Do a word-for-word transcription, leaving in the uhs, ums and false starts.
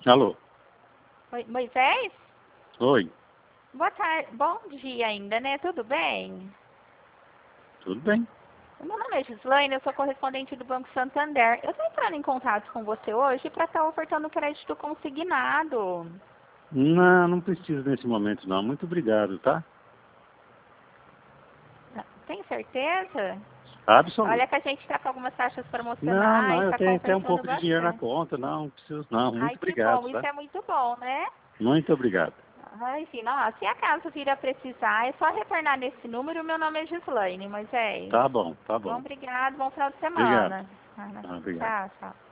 Alô? Oi, Moisés? Oi, Boa tarde, bom dia ainda, né? Tudo bem? tudo bem? Meu nome é Gislaine, eu sou correspondente do Banco Santander. Eu estou entrando em contato com você hoje para estar ofertando crédito consignado. Não, não preciso nesse momento não. Muito obrigado, tá? Tem certeza? Absoluto. Olha que a gente está com algumas taxas Não, não, promocionais, eu está tenho até um compensando pouco de dinheiro na bastante. conta. Não, não preciso não. Muito Ai, que obrigado, bom, isso tá? é muito bom, né? Muito obrigado. Ah, enfim, não, se acaso vir a precisar, é só retornar nesse número. Meu nome é Gislaine, Moisés. Tá bom, tá Bom, bom. obrigado, bom final de Obrigado. semana. Ah, obrigado. Tchau, tchau.